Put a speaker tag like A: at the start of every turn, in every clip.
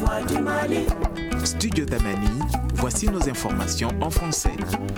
A: voix du Mali.
B: Studio Tamani, voici nos informations en français.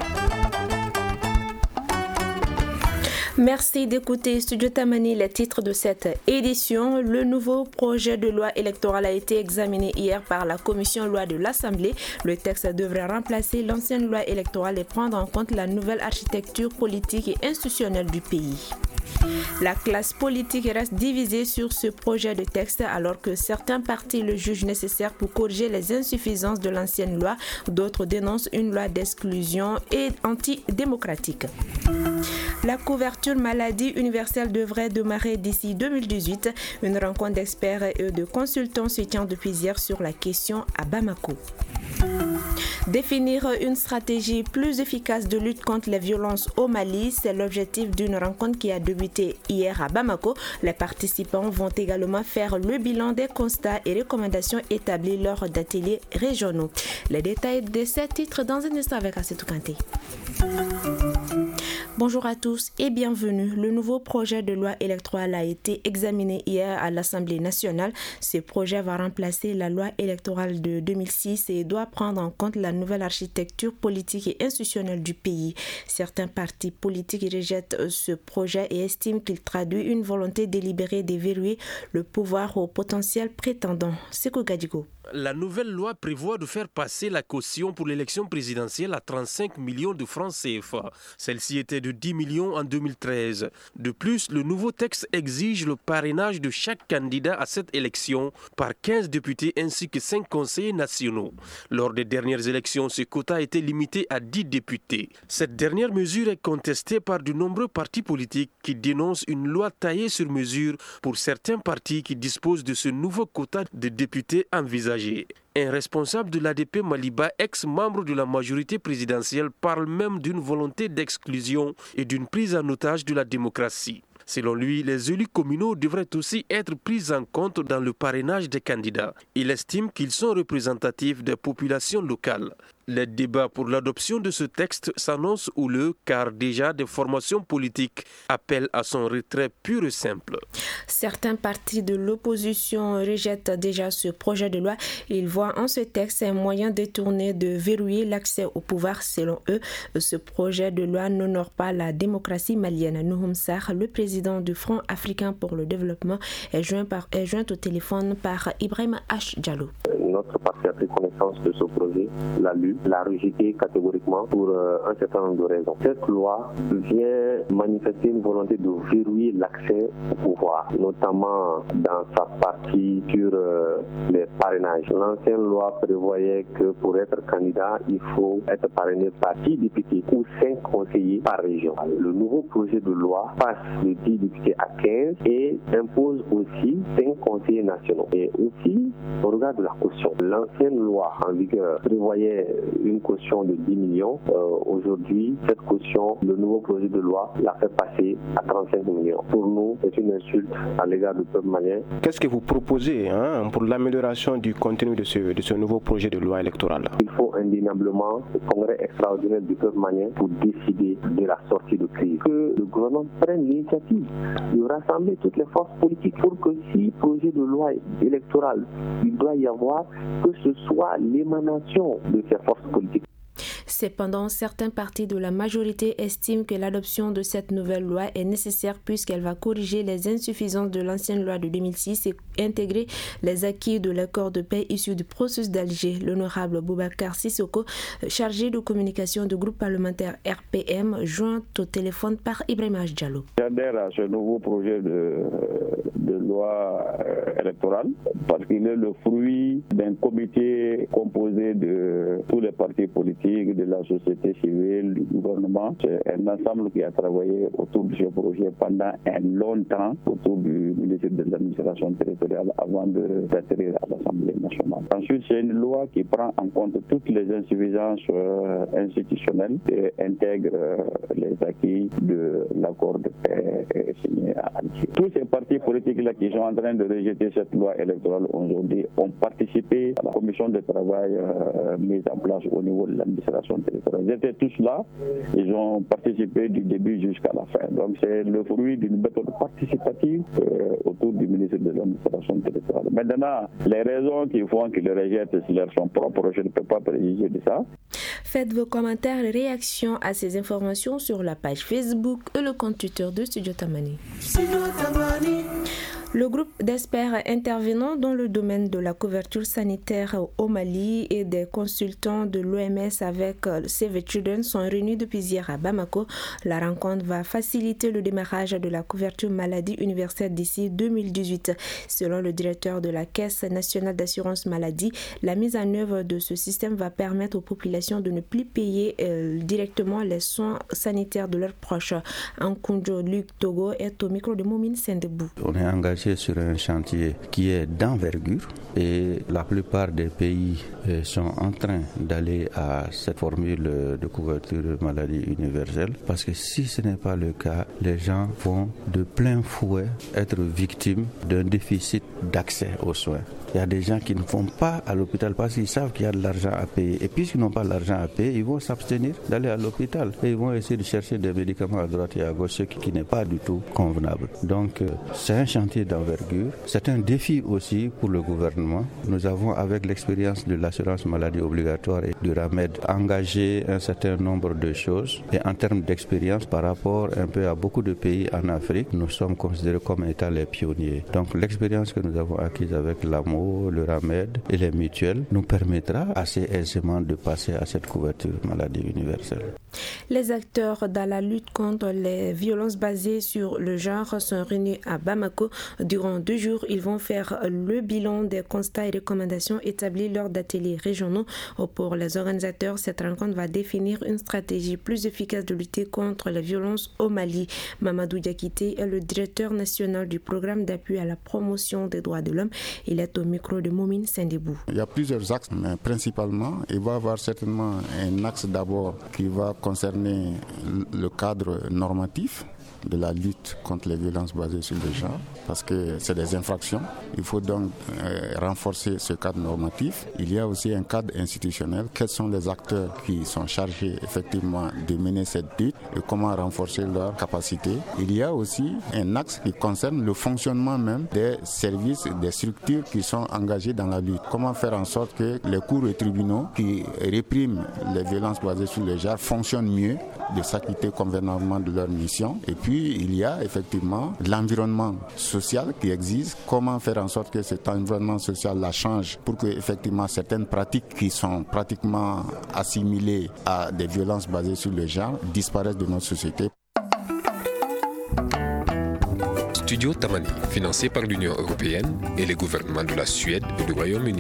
C: Merci d'écouter Studio Tamani, les titres de cette édition. Le nouveau projet de loi électorale a été examiné hier par la commission loi de l'Assemblée. Le texte devrait remplacer l'ancienne loi électorale et prendre en compte la nouvelle architecture politique et institutionnelle du pays. La classe politique reste divisée sur ce projet de texte alors que certains partis le jugent nécessaire pour corriger les insuffisances de l'ancienne loi. D'autres dénoncent une loi d'exclusion et antidémocratique. La couverture maladie universelle devrait démarrer d'ici 2018. Une rencontre d'experts et de consultants se tient depuis hier sur la question à Bamako. Définir une stratégie plus efficace de lutte contre les violences au Mali, c'est l'objectif d'une rencontre qui a débuté hier à Bamako. Les participants vont également faire le bilan des constats et recommandations établis lors d'ateliers régionaux. Les détails de ces titres dans un instant avec Assetou Kanté. Bonjour à tous et bienvenue. Le nouveau projet de loi électorale a été examiné hier à l'Assemblée nationale. Ce projet va remplacer la loi électorale de 2006 et doit prendre en compte la nouvelle architecture politique et institutionnelle du pays. Certains partis politiques rejettent ce projet et estiment qu'il traduit une volonté délibérée de verrouiller le pouvoir aux potentiels prétendants. Seko Gadigo.
D: La nouvelle loi prévoit de faire passer la caution pour l'élection présidentielle à 35 millions de francs CFA. Celle-ci était de 10 millions en 2013. De plus, le nouveau texte exige le parrainage de chaque candidat à cette élection par 15 députés ainsi que 5 conseillers nationaux. Lors des dernières élections, ce quota a été limité à 10 députés. Cette dernière mesure est contestée par de nombreux partis politiques qui dénoncent une loi taillée sur mesure pour certains partis qui disposent de ce nouveau quota de députés envisagé. Un responsable de l'ADP Maliba, ex-membre de la majorité présidentielle, parle même d'une volonté d'exclusion et d'une prise en otage de la démocratie. Selon lui, les élus communaux devraient aussi être pris en compte dans le parrainage des candidats. Il estime qu'ils sont représentatifs des populations locales. Les débats pour l'adoption de ce texte s'annoncent houleux car déjà des formations politiques appellent à son retrait pur et simple.
C: Certains partis de l'opposition rejettent déjà ce projet de loi. Ils voient en ce texte un moyen détourné de verrouiller l'accès au pouvoir. Selon eux, ce projet de loi n'honore pas la démocratie malienne. Nouhoum Sarr, le président du Front africain pour le développement, est joint au téléphone par Ibrahim H. Diallo.
E: Notre parti a pris connaissance de ce projet, l'a lu, l'a rejeté catégoriquement pour un certain nombre de raisons. Cette loi vient manifester une volonté de verrouiller l'accès au pouvoir, notamment dans sa partie sur les parrainages. L'ancienne loi prévoyait que pour être candidat, il faut être parrainé par 10 députés ou 5 conseillers par région. Le nouveau projet de loi passe de 10 députés à 15 et impose aussi 5 conseillers nationaux. Et aussi, au regard de la caution, l'ancienne loi en vigueur prévoyait une caution de 10 millions. Aujourd'hui, cette caution, le nouveau projet de loi l'a fait passer à 35 millions. Pour nous, c'est une insulte à l'égard du peuple malien.
F: Qu'est-ce que vous proposez pour l'amélioration du contenu de ce nouveau projet de loi électorale?
E: Il faut indéniablement le congrès extraordinaire du peuple malien pour décider de la sortie de crise. Que le gouvernement prenne l'initiative de rassembler toutes les forces politiques pour que si projet de loi électorale il doit y avoir, que ce soit l'émanation de ces forces politiques.
C: Cependant, certains partis de la majorité estiment que l'adoption de cette nouvelle loi est nécessaire puisqu'elle va corriger les insuffisances de l'ancienne loi de 2006 et intégrer les acquis de l'accord de paix issu du processus d'Alger. L'honorable Boubacar Sissoko, chargé de communication du groupe parlementaire RPM, joint au téléphone par Ibrahim Diallo.
G: J'adhère à ce nouveau projet de loi électorale parce qu'il est le fruit d'un comité composé de tous les partis politiques, de la société civile, du gouvernement. C'est un ensemble qui a travaillé autour de ce projet pendant un long temps, autour du ministère de l'administration territoriale avant d'atterrir à l'Assemblée nationale. Ensuite, c'est une loi qui prend en compte toutes les insuffisances institutionnelles et intègre les acquis de l'accord de paix signé à Alger. Tous ces partis politiques-là qui sont en train de rejeter cette loi électorale aujourd'hui ont participé à la commission de travail mise en place au niveau de l'administration territoriale. Ils étaient tous là, ils ont participé du début jusqu'à la fin. Donc c'est le fruit d'une méthode participative autour du ministre de l'administration territoriale. Maintenant, les raisons qui font qu'ils le rejettent, si elles sont propres, je ne peux pas préjuger de ça.
C: Faites vos commentaires et réactions à ces informations sur la page Facebook et le compte Twitter de Studio Tamani. Le groupe d'experts intervenant dans le domaine de la couverture sanitaire au Mali et des consultants de l'OMS avec Save the Children sont réunis depuis hier à Bamako. La rencontre va faciliter le démarrage de la couverture maladie universelle d'ici 2018. Selon le directeur de la Caisse nationale d'assurance maladie, la mise en œuvre de ce système va permettre aux populations de ne plus payer directement les soins sanitaires de leurs proches. Nkunjo Luc Togo est au micro de Moumine Sendebou.
A: On est engagé sur un chantier qui est d'envergure et la plupart des pays sont en train d'aller à cette formule de couverture maladie universelle parce que si ce n'est pas le cas, les gens vont de plein fouet être victimes d'un déficit d'accès aux soins. Il y a des gens qui ne vont pas à l'hôpital parce qu'ils savent qu'il y a de l'argent à payer. Et puisqu'ils n'ont pas l'argent à payer, ils vont s'abstenir d'aller à l'hôpital. Et ils vont essayer de chercher des médicaments à droite et à gauche, ce qui n'est pas du tout convenable. Donc, c'est un chantier d'envergure. C'est un défi aussi pour le gouvernement. Nous avons, avec l'expérience de l'assurance maladie obligatoire et du RAMED, engagé un certain nombre de choses. Et en termes d'expérience, par rapport un peu à beaucoup de pays en Afrique, nous sommes considérés comme étant les pionniers. Donc, l'expérience que nous avons acquise avec l'AMO, le RAMED et les mutuelles nous permettra assez aisément de passer à cette couverture maladie universelle.
C: Les acteurs dans la lutte contre les violences basées sur le genre sont réunis à Bamako. Durant 2 jours, ils vont faire le bilan des constats et recommandations établis lors d'ateliers régionaux. Pour les organisateurs, cette rencontre va définir une stratégie plus efficace de lutter contre les violences au Mali. Mamadou Diakité est le directeur national du programme d'appui à la promotion des droits de l'homme. Il est au micro de Moumine Sendebou.
H: Il y a plusieurs axes, mais principalement, il va y avoir certainement un axe d'abord qui va concerner le cadre normatif de la lutte contre les violences basées sur le genre, parce que c'est des infractions. Il faut donc renforcer ce cadre normatif. Il y a aussi un cadre institutionnel. Quels sont les acteurs qui sont chargés effectivement de mener cette lutte et comment renforcer leur capacité. Il y a aussi un axe qui concerne le fonctionnement même des services, des structures qui sont engagées dans la lutte. Comment faire en sorte que les cours et tribunaux qui répriment les violences basées sur le genre fonctionnent mieux, de s'acquitter convenablement de leur mission. Et puis, il y a effectivement l'environnement social qui existe. Comment faire en sorte que cet environnement social la change pour que effectivement certaines pratiques qui sont pratiquement assimilées à des violences basées sur le genre disparaissent de notre société.
I: Studio Tamani, financé par l'Union européenne et les gouvernements de la Suède et du Royaume-Uni.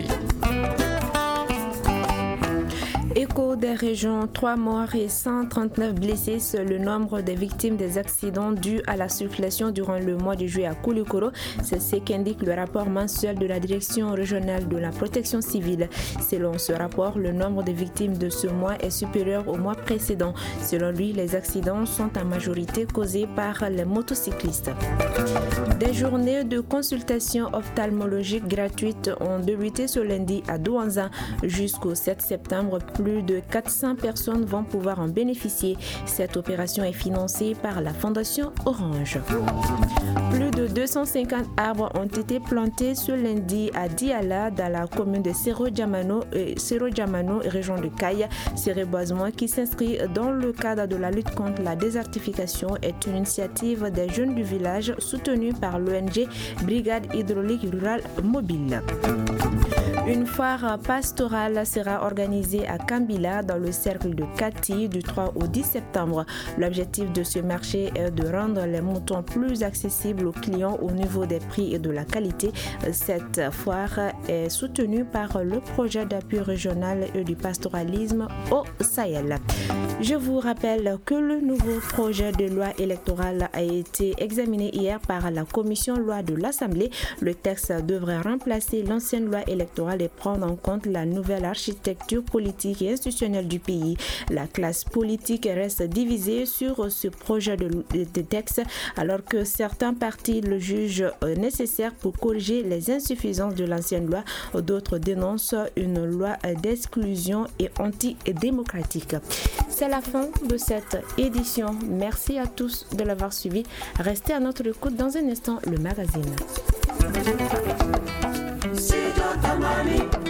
C: Écho des régions, 3 morts et 139 blessés, c'est le nombre des victimes des accidents dus à la circulation durant le mois de juillet à Koulikoro. C'est ce qu'indique le rapport mensuel de la Direction régionale de la protection civile. Selon ce rapport, le nombre de victimes de ce mois est supérieur au mois précédent. Selon lui, les accidents sont en majorité causés par les motocyclistes. Des journées de consultation ophtalmologique gratuites ont débuté ce lundi à Douanza. Jusqu'au 7 septembre, plus de 400 personnes vont pouvoir en bénéficier. Cette opération est financée par la Fondation Orange. Plus de 250 arbres ont été plantés ce lundi à Diala, dans la commune de Sero-Djamano, région de Kaya. Ce reboisement, qui s'inscrit dans le cadre de la lutte contre la désertification, est une initiative des jeunes du village soutenue par l'ONG Brigade hydraulique rurale mobile. Une foire pastorale sera organisée à Kambila dans le cercle de Kati du 3 au 10 septembre. L'objectif de ce marché est de rendre les moutons plus accessibles aux clients au niveau des prix et de la qualité. Cette foire est soutenue par le projet d'appui régional et du pastoralisme au Sahel. Je vous rappelle que le nouveau projet de loi électorale a été examiné hier par la commission loi de l'Assemblée. Le texte devrait remplacer l'ancienne loi électorale et prendre en compte la nouvelle architecture politique et institutionnels du pays. La classe politique reste divisée sur ce projet de texte, alors que certains partis le jugent nécessaire pour corriger les insuffisances de l'ancienne loi. D'autres dénoncent une loi d'exclusion et antidémocratique. C'est la fin de cette édition. Merci à tous de l'avoir suivi. Restez à notre écoute dans un instant, le magazine.